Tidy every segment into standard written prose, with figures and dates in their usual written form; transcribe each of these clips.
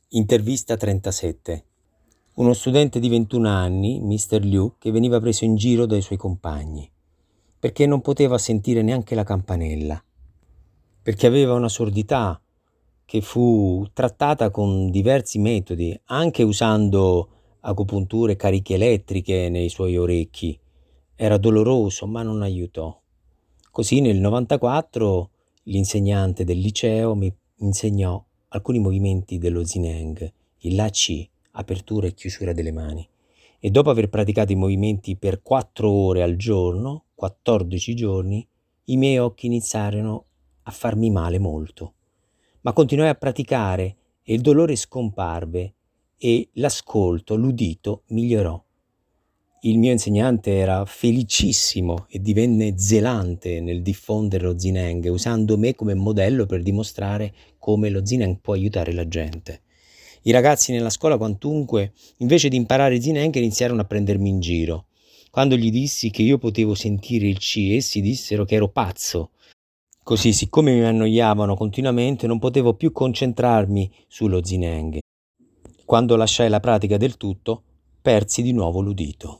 Intervista 37. Uno studente di 21 anni, Mr. Liu, che veniva preso in giro dai suoi compagni, perché non poteva sentire neanche la campanella, perché aveva una sordità che fu trattata con diversi metodi, anche usando agopunture e cariche elettriche nei suoi orecchi. Era doloroso, ma non aiutò. Così nel 94 l'insegnante del liceo mi insegnò alcuni movimenti dello Zineng, il La Chi, apertura e chiusura delle mani. E dopo aver praticato i movimenti per 4 ore al giorno, 14 giorni, i miei occhi iniziarono a farmi male molto. Ma continuai a praticare e il dolore scomparve e l'ascolto, l'udito migliorò. Il mio insegnante era felicissimo e divenne zelante nel diffondere lo Zineng, usando me come modello per dimostrare come lo Zineng può aiutare la gente. I ragazzi nella scuola, quantunque, invece di imparare Zineng, iniziarono a prendermi in giro. Quando gli dissi che io potevo sentire il Qi, essi dissero che ero pazzo. Così, siccome mi annoiavano continuamente, non potevo più concentrarmi sullo Zineng. Quando lasciai la pratica del tutto, persi di nuovo l'udito.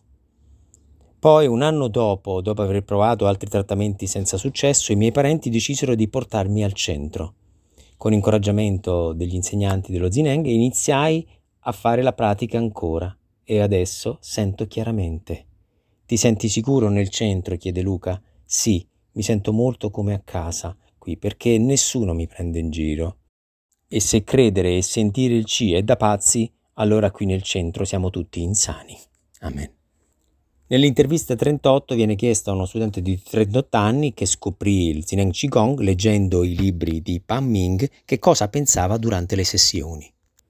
Poi, un anno dopo aver provato altri trattamenti senza successo, i miei parenti decisero di portarmi al centro. Con incoraggiamento degli insegnanti dello Zineng iniziai a fare la pratica ancora e adesso sento chiaramente. Ti senti sicuro nel centro? Chiede Luca. Sì, mi sento molto come a casa qui perché nessuno mi prende in giro. E se credere e sentire il Qi è da pazzi, allora qui nel centro siamo tutti insani. Amen. Nell'intervista 38 viene chiesto a uno studente di 38 anni che scoprì il Zineng Qigong leggendo i libri di Pan Ming che cosa pensava durante le sessioni.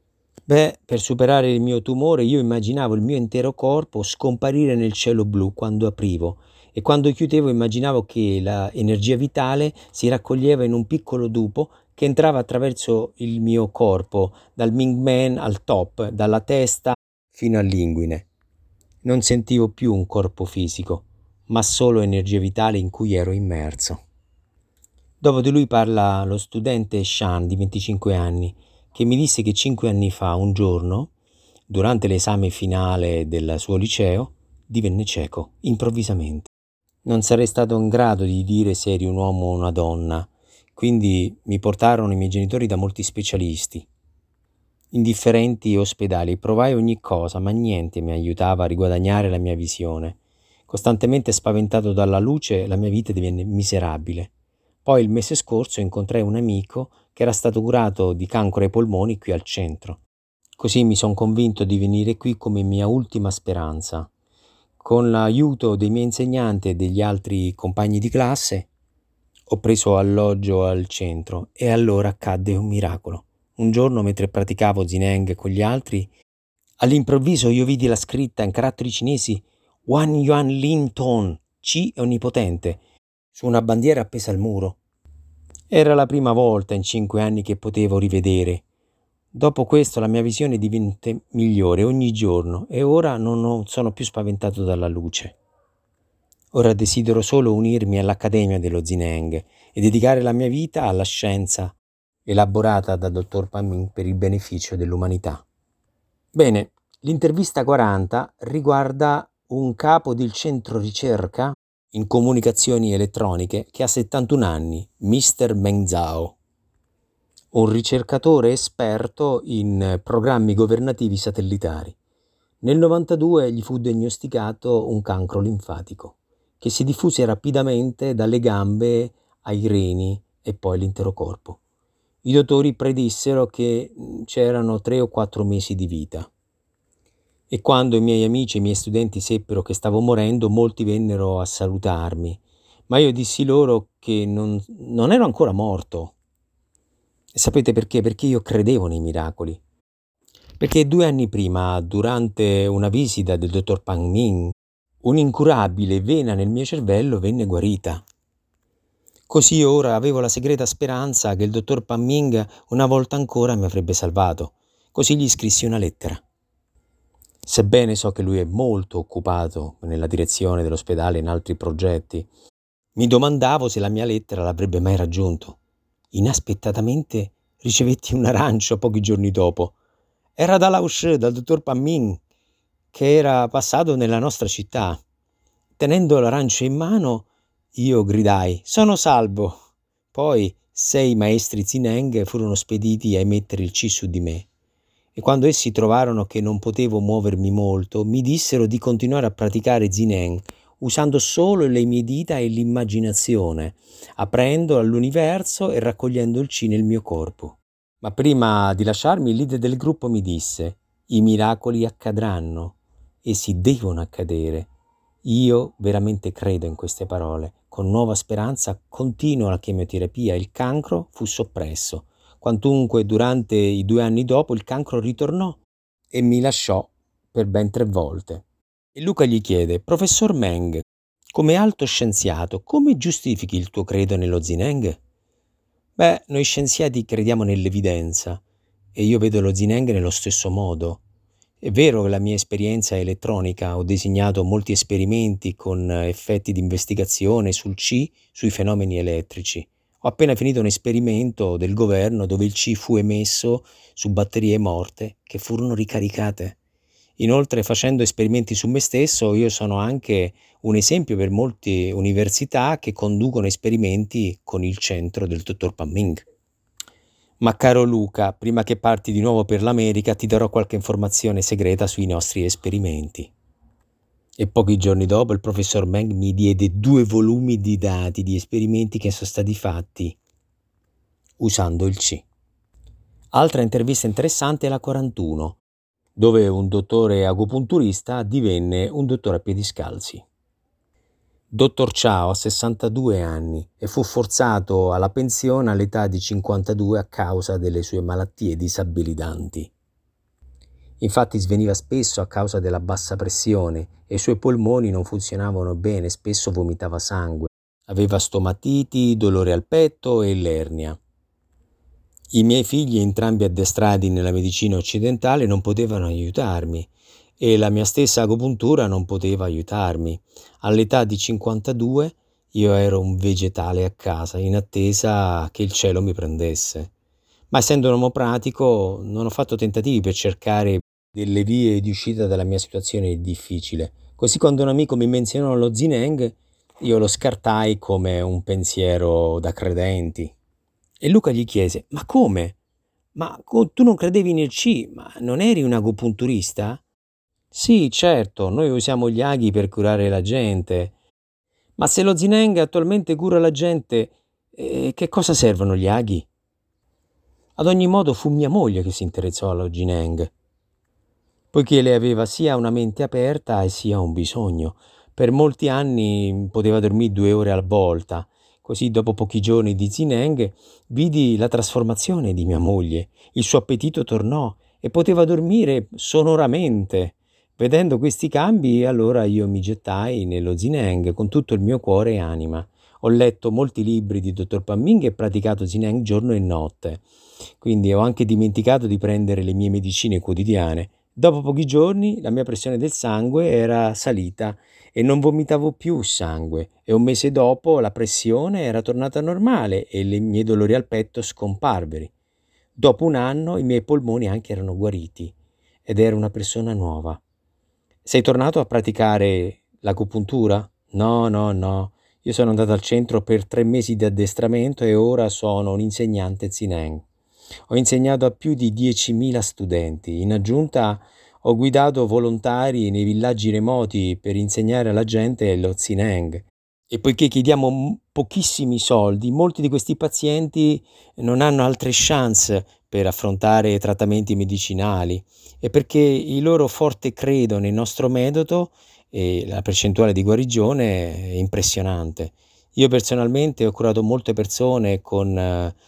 Per superare il mio tumore io immaginavo il mio intero corpo scomparire nel cielo blu quando aprivo e quando chiudevo immaginavo che l'energia vitale si raccoglieva in un piccolo tubo che entrava attraverso il mio corpo, dal Ming Men al top, dalla testa fino all'inguine. Non sentivo più un corpo fisico, ma solo energia vitale in cui ero immerso. Dopo di lui parla lo studente Shan di 25 anni, che mi disse che 5 anni fa, un giorno, durante l'esame finale del suo liceo, divenne cieco, improvvisamente. Non sarei stato in grado di dire se eri un uomo o una donna, quindi mi portarono i miei genitori da molti specialisti, in differenti ospedali. Provai ogni cosa, ma niente mi aiutava a riguadagnare la mia visione. Costantemente spaventato dalla luce, la mia vita divenne miserabile. Poi il mese scorso incontrai un amico che era stato curato di cancro ai polmoni qui al centro. Così mi sono convinto di venire qui come mia ultima speranza. Con l'aiuto dei miei insegnanti e degli altri compagni di classe, ho preso alloggio al centro e allora accadde un miracolo. Un giorno, mentre praticavo Zineng con gli altri, all'improvviso io vidi la scritta in caratteri cinesi Wan Yuan Lin Ton, Qi è onnipotente, su una bandiera appesa al muro. Era la prima volta in 5 anni che potevo rivedere. Dopo questo la mia visione diventa migliore ogni giorno e ora non sono più spaventato dalla luce. Ora desidero solo unirmi all'Accademia dello Zineng e dedicare la mia vita alla scienza elaborata dal dottor Pan Ming per il beneficio dell'umanità. Bene, l'intervista 40 riguarda un capo del centro ricerca in comunicazioni elettroniche che ha 71 anni, Mr. Meng Zhao, un ricercatore esperto in programmi governativi satellitari. Nel 92 gli fu diagnosticato un cancro linfatico che si diffuse rapidamente dalle gambe ai reni e poi all'intero corpo. I dottori predissero che c'erano 3 o 4 mesi di vita. E quando i miei amici e i miei studenti seppero che stavo morendo, molti vennero a salutarmi, ma io dissi loro che non ero ancora morto. E sapete perché? Perché io credevo nei miracoli. Perché 2 anni prima, durante una visita del dottor Pan Ming, un'incurabile vena nel mio cervello venne guarita. Così ora avevo la segreta speranza che il dottor Pan Ming una volta ancora mi avrebbe salvato. Così gli scrissi una lettera. Sebbene so che lui è molto occupato nella direzione dell'ospedale e in altri progetti, mi domandavo se la mia lettera l'avrebbe mai raggiunto. Inaspettatamente ricevetti un arancio pochi giorni dopo. Era dal dottor Panmin, che era passato nella nostra città. Tenendo l'arancio in mano, io gridai: "Sono salvo!" Poi 6 maestri Zineng furono spediti a emettere il C su di me. E quando essi trovarono che non potevo muovermi molto, mi dissero di continuare a praticare Zineng usando solo le mie dita e l'immaginazione, aprendo all'universo e raccogliendo il C nel mio corpo. Ma prima di lasciarmi, il leader del gruppo mi disse: "I miracoli accadranno, essi devono accadere." Io veramente credo in queste parole. Con nuova speranza continuo la chemioterapia. Il cancro fu soppresso. Quantunque durante i 2 anni dopo il cancro ritornò e mi lasciò per ben 3 volte. E Luca gli chiede: "Professor Meng, come alto scienziato, come giustifichi il tuo credo nello Zineng?" Beh, noi scienziati crediamo nell'evidenza e io vedo lo Zineng nello stesso modo. È vero che la mia esperienza è elettronica, ho disegnato molti esperimenti con effetti di investigazione sul C, sui fenomeni elettrici. Ho appena finito un esperimento del governo dove il C fu emesso su batterie morte che furono ricaricate. Inoltre, facendo esperimenti su me stesso, io sono anche un esempio per molte università che conducono esperimenti con il centro del dottor Panming. Ma caro Luca, prima che parti di nuovo per l'America, ti darò qualche informazione segreta sui nostri esperimenti. E pochi giorni dopo il professor Meng mi diede 2 volumi di dati di esperimenti che sono stati fatti usando il C. Altra intervista interessante è la 41, dove un dottore agopunturista divenne un dottore a piedi scalzi. Dottor Chao ha 62 anni e fu forzato alla pensione all'età di 52 a causa delle sue malattie disabilitanti. Infatti sveniva spesso a causa della bassa pressione e i suoi polmoni non funzionavano bene, spesso vomitava sangue. Aveva stomatiti, dolore al petto e l'ernia. I miei figli, entrambi addestrati nella medicina occidentale, non potevano aiutarmi e la mia stessa agopuntura non poteva aiutarmi. All'età di 52 io ero un vegetale a casa, in attesa che il cielo mi prendesse. Ma essendo un uomo pratico, non ho fatto tentativi per cercare delle vie di uscita dalla mia situazione difficile. Così quando un amico mi menzionò lo Zineng, io lo scartai come un pensiero da credenti. E Luca gli chiese: "Ma come? Tu non credevi nel C, ma non eri un agopunturista?" "Sì, certo, noi usiamo gli aghi per curare la gente. Ma se lo Zineng attualmente cura la gente, che cosa servono gli aghi?" Ad ogni modo fu mia moglie che si interessò allo Zineng, poiché lei aveva sia una mente aperta e sia un bisogno. Per molti anni poteva dormire 2 ore alla volta. Così, dopo pochi giorni di Zineng, vidi la trasformazione di mia moglie. Il suo appetito tornò e poteva dormire sonoramente. Vedendo questi cambi, allora io mi gettai nello Zineng con tutto il mio cuore e anima. Ho letto molti libri di dottor Panming e praticato Zineng giorno e notte. Quindi ho anche dimenticato di prendere le mie medicine quotidiane. Dopo pochi giorni la mia pressione del sangue era salita e non vomitavo più sangue e un mese dopo la pressione era tornata normale e i miei dolori al petto scomparvero. Dopo un anno i miei polmoni anche erano guariti ed ero una persona nuova. Sei tornato a praticare l'acupuntura? No, no, no. Io sono andato al centro per 3 mesi di addestramento e ora sono un insegnante Zineng. Ho insegnato a più di 10.000 studenti. In aggiunta ho guidato volontari nei villaggi remoti per insegnare alla gente lo Zineng. E poiché chiediamo pochissimi soldi, molti di questi pazienti non hanno altre chance per affrontare trattamenti medicinali e perché il loro forte credo nel nostro metodo e la percentuale di guarigione è impressionante. Io personalmente ho curato molte persone con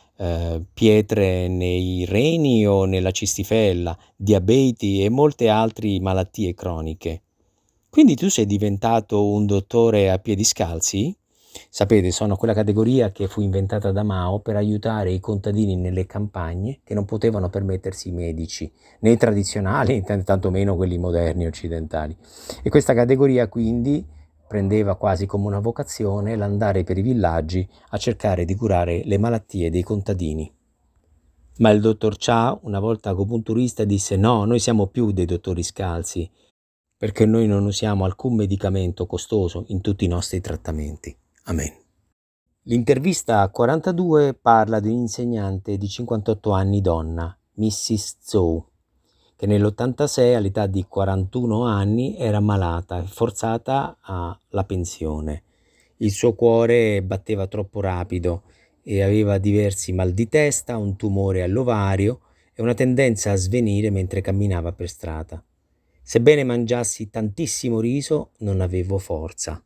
pietre nei reni o nella cistifella, diabeti e molte altre malattie croniche. Quindi tu sei diventato un dottore a piedi scalzi? Sapete, sono quella categoria che fu inventata da Mao per aiutare i contadini nelle campagne che non potevano permettersi i medici, né i tradizionali, né tantomeno quelli moderni occidentali. E questa categoria quindi prendeva quasi come una vocazione l'andare per i villaggi a cercare di curare le malattie dei contadini. Ma il dottor Cha, una volta agopunturista, disse: no, noi siamo più dei dottori scalzi, perché noi non usiamo alcun medicamento costoso in tutti i nostri trattamenti. Amen. L'intervista 42 parla di un'insegnante di 58 anni donna, Mrs. Zhou, che nell'86 all'età di 41 anni era malata e forzata alla pensione. Il suo cuore batteva troppo rapido e aveva diversi mal di testa, un tumore all'ovario e una tendenza a svenire mentre camminava per strada. Sebbene mangiassi tantissimo riso, non avevo forza.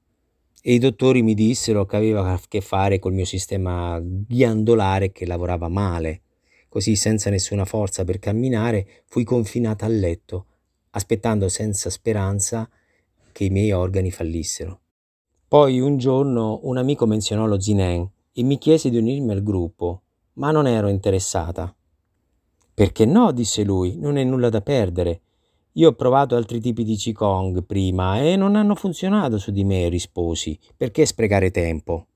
E i dottori mi dissero che aveva a che fare col mio sistema ghiandolare che lavorava male. Così, senza nessuna forza per camminare, fui confinata a letto, aspettando senza speranza che i miei organi fallissero. Poi un giorno un amico menzionò lo Zinen e mi chiese di unirmi al gruppo, ma non ero interessata. Perché no? Disse lui, non è nulla da perdere. Io ho provato altri tipi di Qigong prima e non hanno funzionato su di me, risposi. Perché sprecare tempo?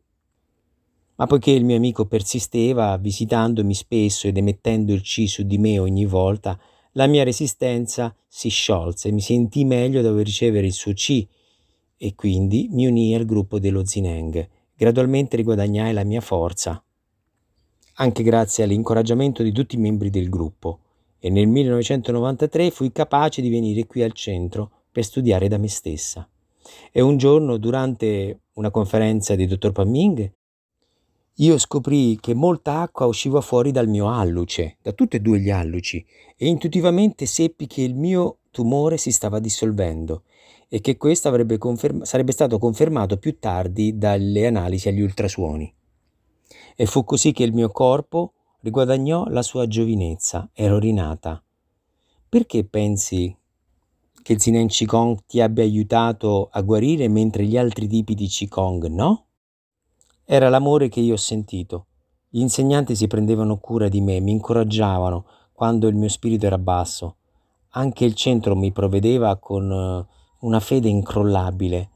Ma poiché il mio amico persisteva, visitandomi spesso ed emettendo il Qi su di me ogni volta, la mia resistenza si sciolse e mi sentii meglio dopo ricevere il suo Qi e quindi mi unii al gruppo dello Zineng. Gradualmente riguadagnai la mia forza, anche grazie all'incoraggiamento di tutti i membri del gruppo, e nel 1993 fui capace di venire qui al centro per studiare da me stessa. E un giorno, durante una conferenza di dottor Pamming, io scoprii che molta acqua usciva fuori dal mio alluce, da tutti e due gli alluci, e intuitivamente seppi che il mio tumore si stava dissolvendo e che questo sarebbe stato confermato più tardi dalle analisi agli ultrasuoni. E fu così che il mio corpo riguadagnò la sua giovinezza, ero rinata. Perché pensi che il Zinen Qigong ti abbia aiutato a guarire mentre gli altri tipi di Qigong no? Era l'amore che io ho sentito. Gli insegnanti si prendevano cura di me, mi incoraggiavano quando il mio spirito era basso. Anche il centro mi provvedeva con una fede incrollabile,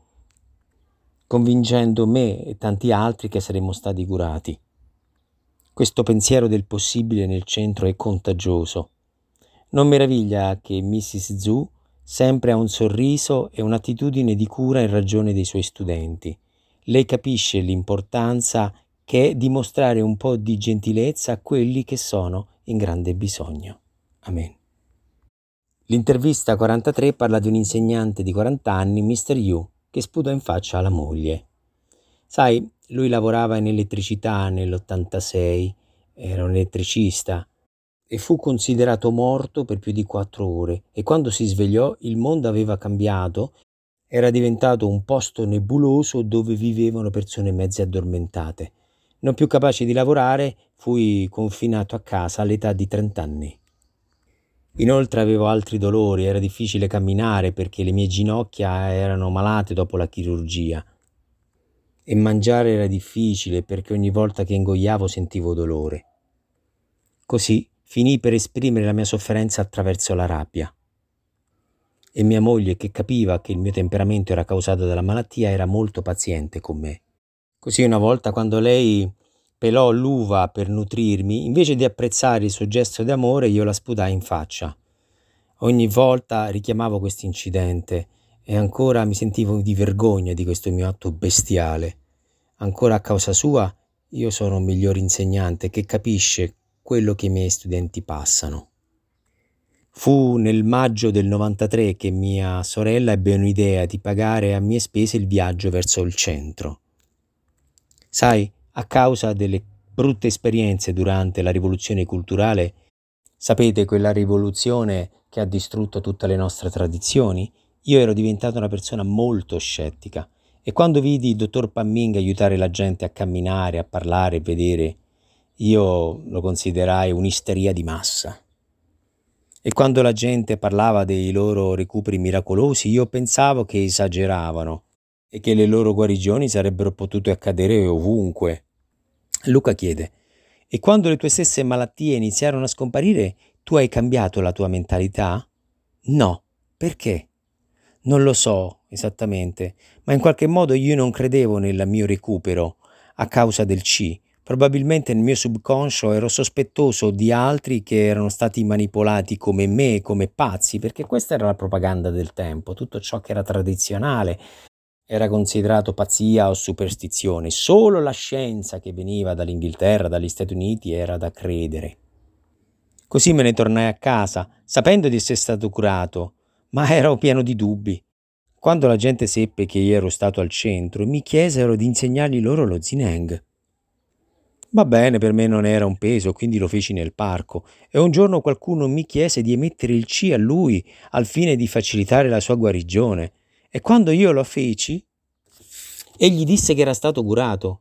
convincendo me e tanti altri che saremmo stati curati. Questo pensiero del possibile nel centro è contagioso. Non meraviglia che Mrs. Zhu sempre ha un sorriso e un'attitudine di cura in ragione dei suoi studenti. Lei capisce l'importanza che è dimostrare un po' di gentilezza a quelli che sono in grande bisogno. Amen. L'intervista 43 parla di un insegnante di 40 anni, Mr. Yu, che sputa in faccia alla moglie. Sai, lui lavorava in elettricità nell'86, era un elettricista e fu considerato morto per più di 4 ore e quando si svegliò il mondo aveva cambiato, era diventato un posto nebuloso dove vivevano persone mezze addormentate. Non più capace di lavorare, fui confinato a casa all'età di 30 anni. Inoltre avevo altri dolori, era difficile camminare perché le mie ginocchia erano malate dopo la chirurgia e mangiare era difficile perché ogni volta che ingoiavo sentivo dolore. Così finii per esprimere la mia sofferenza attraverso la rabbia. E mia moglie, che capiva che il mio temperamento era causato dalla malattia, era molto paziente con me. Così una volta, quando lei pelò l'uva per nutrirmi, invece di apprezzare il suo gesto di amore, io la sputai in faccia. Ogni volta richiamavo questo incidente e ancora mi sentivo di vergogna di questo mio atto bestiale. Ancora a causa sua, io sono un miglior insegnante che capisce quello che i miei studenti passano. Fu nel maggio del 93 che mia sorella ebbe un'idea di pagare a mie spese il viaggio verso il centro. Sai, a causa delle brutte esperienze durante la rivoluzione culturale, sapete quella rivoluzione che ha distrutto tutte le nostre tradizioni, io ero diventata una persona molto scettica e quando vidi il dottor Pamming aiutare la gente a camminare, a parlare e vedere, io lo considerai un'isteria di massa. E quando la gente parlava dei loro recuperi miracolosi, io pensavo che esageravano e che le loro guarigioni sarebbero potute accadere ovunque. Luca chiede: e quando le tue stesse malattie iniziarono a scomparire, tu hai cambiato la tua mentalità? No. Perché? Non lo so esattamente, ma in qualche modo io non credevo nel mio recupero a causa del C, Probabilmente nel mio subconscio ero sospettoso di altri che erano stati manipolati come me, come pazzi, perché questa era la propaganda del tempo. Tutto ciò che era tradizionale era considerato pazzia o superstizione. Solo la scienza che veniva dall'Inghilterra, dagli Stati Uniti, era da credere. Così me ne tornai a casa, sapendo di essere stato curato, ma ero pieno di dubbi. Quando la gente seppe che io ero stato al centro, mi chiesero di insegnargli loro lo Zineng. Va bene, per me non era un peso, quindi lo feci nel parco. E un giorno qualcuno mi chiese di emettere il C a lui al fine di facilitare la sua guarigione. E quando io lo feci, egli disse che era stato curato.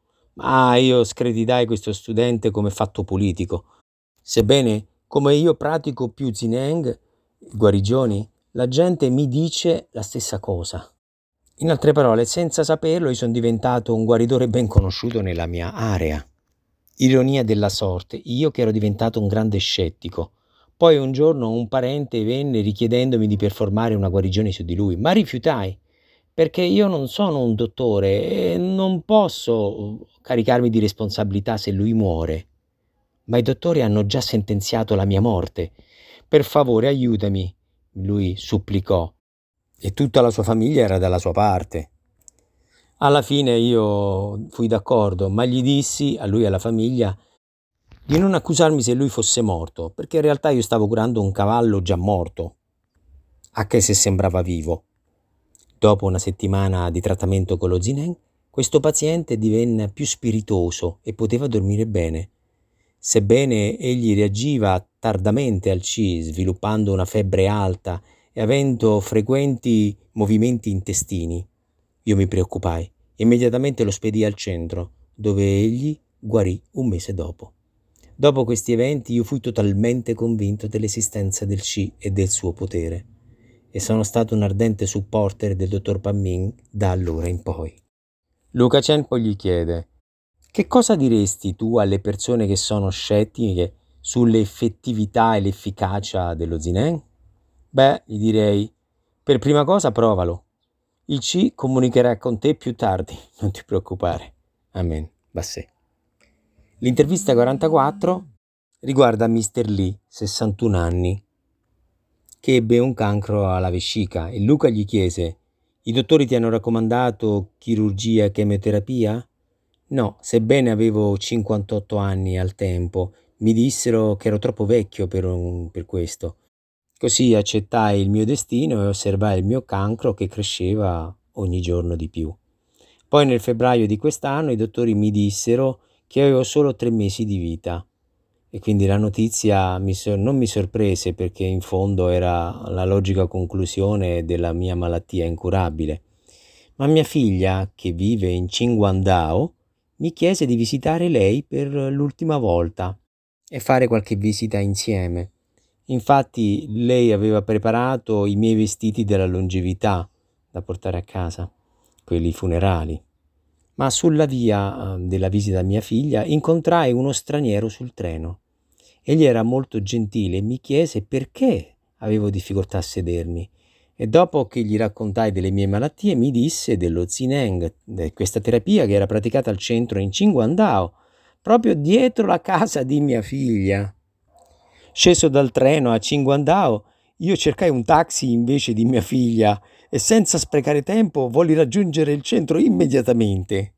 Ma io screditai questo studente come fatto politico. Sebbene, come io pratico più Zineng, guarigioni, la gente mi dice la stessa cosa. In altre parole, senza saperlo, io sono diventato un guaritore ben conosciuto nella mia area. Ironia della sorte, io che ero diventato un grande scettico. Poi un giorno un parente venne richiedendomi di performare una guarigione su di lui, ma rifiutai, perché io non sono un dottore e non posso caricarmi di responsabilità se lui muore. Ma i dottori hanno già sentenziato la mia morte. Per favore, aiutami, lui supplicò. E tutta la sua famiglia era dalla sua parte. Alla fine io fui d'accordo, ma gli dissi, a lui e alla famiglia, di non accusarmi se lui fosse morto, perché in realtà io stavo curando un cavallo già morto, anche se sembrava vivo. Dopo una settimana di trattamento con lo Zineng, questo paziente divenne più spiritoso e poteva dormire bene. Sebbene egli reagiva tardamente al C, sviluppando una febbre alta e avendo frequenti movimenti intestini, io mi preoccupai. Immediatamente lo spedii al centro, dove egli guarì un mese dopo. Dopo questi eventi io fui totalmente convinto dell'esistenza del C e del suo potere, e sono stato un ardente supporter del dottor Panming da allora in poi. Luca Chen poi gli chiede: che cosa diresti tu alle persone che sono scettiche sull'effettività e l'efficacia dello Zineng? Beh, gli direi, per prima cosa provalo. Il C comunicherà con te più tardi, non ti preoccupare. Amen. Bassè. L'intervista 44 riguarda Mr. Lee, 61 anni, che ebbe un cancro alla vescica e Luca gli chiese: i dottori ti hanno raccomandato chirurgia e chemioterapia? No, sebbene avevo 58 anni al tempo, mi dissero che ero troppo vecchio per questo. Così accettai il mio destino e osservai il mio cancro che cresceva ogni giorno di più. Poi nel febbraio di quest'anno i dottori mi dissero che avevo solo 3 mesi di vita. E quindi la notizia non mi sorprese perché in fondo era la logica conclusione della mia malattia incurabile. Ma mia figlia, che vive in Qingguangdao, mi chiese di visitare lei per l'ultima volta e fare qualche visita insieme. Infatti lei aveva preparato i miei vestiti della longevità da portare a casa, quelli funerali. Ma sulla via della visita a mia figlia incontrai uno straniero sul treno. Egli era molto gentile e mi chiese perché avevo difficoltà a sedermi. E dopo che gli raccontai delle mie malattie, mi disse dello Zineng, di questa terapia che era praticata al centro in Qingguangdao, proprio dietro la casa di mia figlia. Sceso dal treno a Qingguangdao, io cercai un taxi invece di mia figlia e senza sprecare tempo volli raggiungere il centro immediatamente.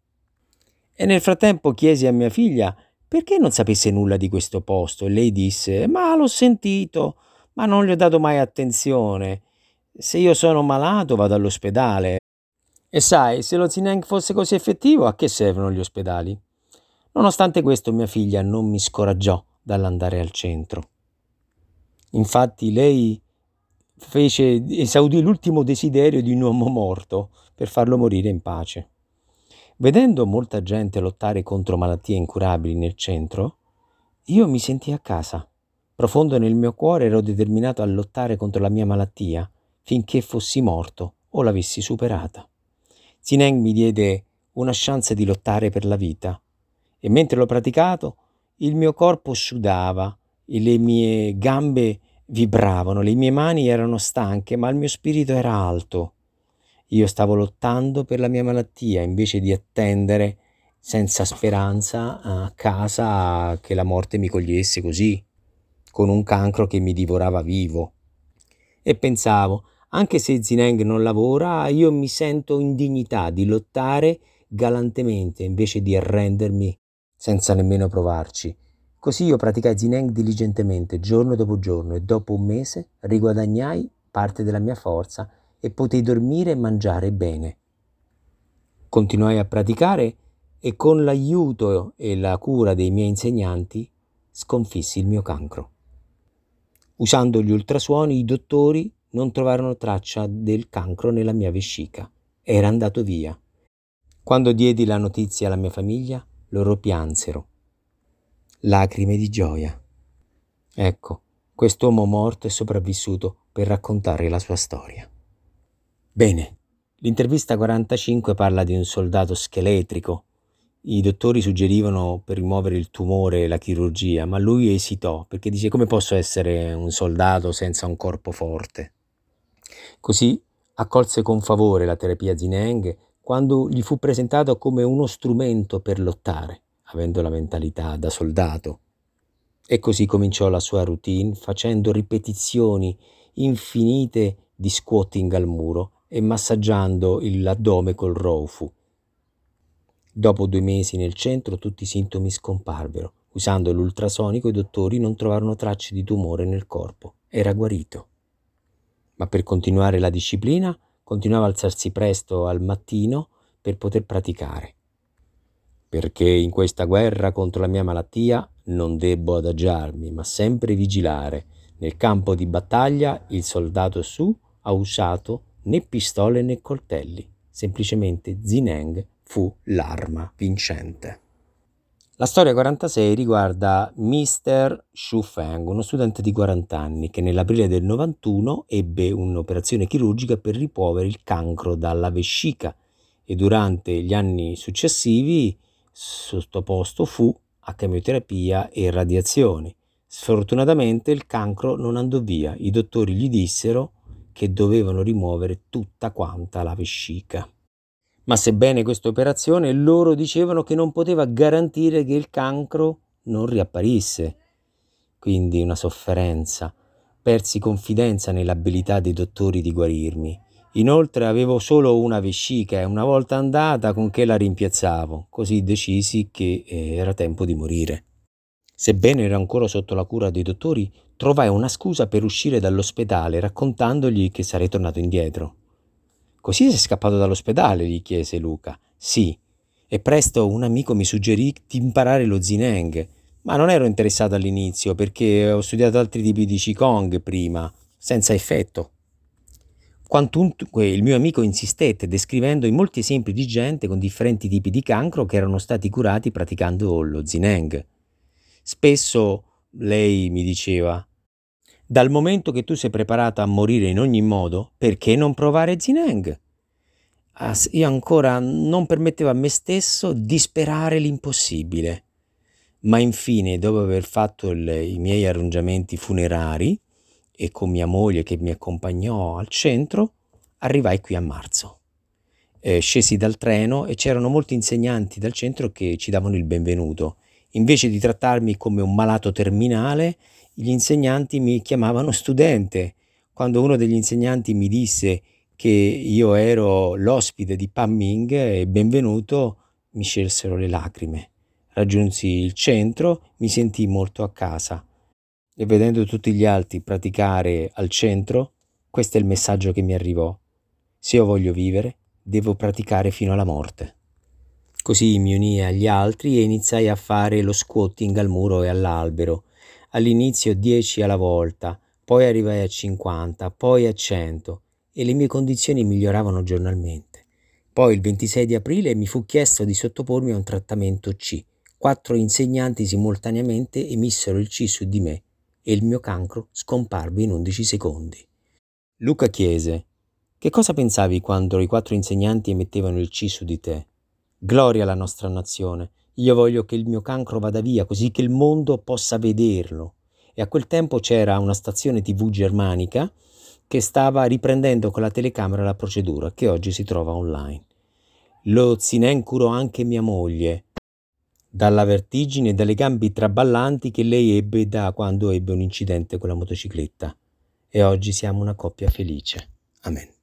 E nel frattempo chiesi a mia figlia perché non sapesse nulla di questo posto e lei disse: ma l'ho sentito, ma non gli ho dato mai attenzione. Se io sono malato vado all'ospedale. E sai, se lo Zineng fosse così effettivo, a che servono gli ospedali? Nonostante questo, mia figlia non mi scoraggiò dall'andare al centro. Infatti lei esaudì l'ultimo desiderio di un uomo morto per farlo morire in pace. Vedendo molta gente lottare contro malattie incurabili nel centro, io mi sentii a casa. Profondo nel mio cuore ero determinato a lottare contro la mia malattia finché fossi morto o l'avessi superata. Zineng mi diede una chance di lottare per la vita e mentre l'ho praticato il mio corpo sudava e le mie gambe vibravano, le mie mani erano stanche, ma il mio spirito era alto. Io stavo lottando per la mia malattia invece di attendere senza speranza, a casa che la morte mi cogliesse così, con un cancro che mi divorava vivo. E pensavo, anche se Zineng non lavora, io mi sento in dignità di lottare galantemente invece di arrendermi senza nemmeno provarci. Così io praticai Zineng diligentemente, giorno dopo giorno, e dopo un mese riguadagnai parte della mia forza e potei dormire e mangiare bene. Continuai a praticare e con l'aiuto e la cura dei miei insegnanti sconfissi il mio cancro. Usando gli ultrasuoni, i dottori non trovarono traccia del cancro nella mia vescica. Era andato via. Quando diedi la notizia alla mia famiglia, loro piansero. Lacrime di gioia. Ecco, quest'uomo morto è sopravvissuto per raccontare la sua storia. Bene, l'intervista 45 parla di un soldato scheletrico. I dottori suggerivano per rimuovere il tumore la chirurgia, ma lui esitò perché dice: come posso essere un soldato senza un corpo forte? Così accolse con favore la terapia Zineng quando gli fu presentato come uno strumento per lottare, avendo la mentalità da soldato. E così cominciò la sua routine facendo ripetizioni infinite di squatting al muro e massaggiando l'addome col Roufu. Dopo 2 mesi nel centro tutti i sintomi scomparvero. Usando l'ultrasonico i dottori non trovarono tracce di tumore nel corpo. Era guarito. Ma per continuare la disciplina continuava a alzarsi presto al mattino per poter praticare. Perché in questa guerra contro la mia malattia non debbo adagiarmi, ma sempre vigilare. Nel campo di battaglia il soldato Su ha usato né pistole né coltelli. Semplicemente Zineng fu l'arma vincente. La storia 46 riguarda Mr. Shu Feng, uno studente di 40 anni che nell'aprile del 91 ebbe un'operazione chirurgica per rimuovere il cancro dalla vescica e durante gli anni successivi sottoposto fu a chemioterapia e radiazioni. Sfortunatamente il cancro non andò via, i dottori gli dissero che dovevano rimuovere tutta quanta la vescica. Ma sebbene questa operazione, loro dicevano che non poteva garantire che il cancro non riapparisse. Quindi una sofferenza. Persi confidenza nell'abilità dei dottori di guarirmi. Inoltre avevo solo una vescica e una volta andata con che la rimpiazzavo. Così decisi che era tempo di morire. Sebbene ero ancora sotto la cura dei dottori, trovai una scusa per uscire dall'ospedale raccontandogli che sarei tornato indietro. Così sei scappato dall'ospedale? Gli chiese Luca. Sì, e presto un amico mi suggerì di imparare lo Zineng, ma non ero interessato all'inizio perché ho studiato altri tipi di Qigong prima, senza effetto. Quantunque il mio amico insistette descrivendo i molti esempi di gente con differenti tipi di cancro che erano stati curati praticando lo Zineng. Spesso lei mi diceva: dal momento che tu sei preparato a morire in ogni modo, perché non provare Zineng? Io ancora non permettevo a me stesso di sperare l'impossibile. Ma infine, dopo aver fatto i miei arrangiamenti funerari e con mia moglie che mi accompagnò al centro, arrivai qui a marzo. Scesi dal treno e c'erano molti insegnanti dal centro che ci davano il benvenuto. Invece di trattarmi come un malato terminale, gli insegnanti mi chiamavano studente. Quando uno degli insegnanti mi disse che io ero l'ospite di Pan Ming e benvenuto, mi scelsero le lacrime. Raggiunsi il centro, mi sentii molto a casa e vedendo tutti gli altri praticare al centro, questo è il messaggio che mi arrivò. Se io voglio vivere, devo praticare fino alla morte. Così mi unii agli altri e iniziai a fare lo squatting al muro e all'albero. All'inizio 10 alla volta, poi arrivai a 50, poi a 100 e le mie condizioni miglioravano giornalmente. Poi il 26 di aprile mi fu chiesto di sottopormi a un trattamento C. 4 insegnanti simultaneamente emissero il C su di me e il mio cancro scomparve in 11 secondi. Luca chiese: che cosa pensavi quando i 4 insegnanti emettevano il C su di te? Gloria alla nostra nazione. Io voglio che il mio cancro vada via così che il mondo possa vederlo. E a quel tempo c'era una stazione TV germanica che stava riprendendo con la telecamera la procedura che oggi si trova online. Lo Zineng curò anche mia moglie dalla vertigine e dalle gambe traballanti che lei ebbe da quando ebbe un incidente con la motocicletta. E oggi siamo una coppia felice. Amen.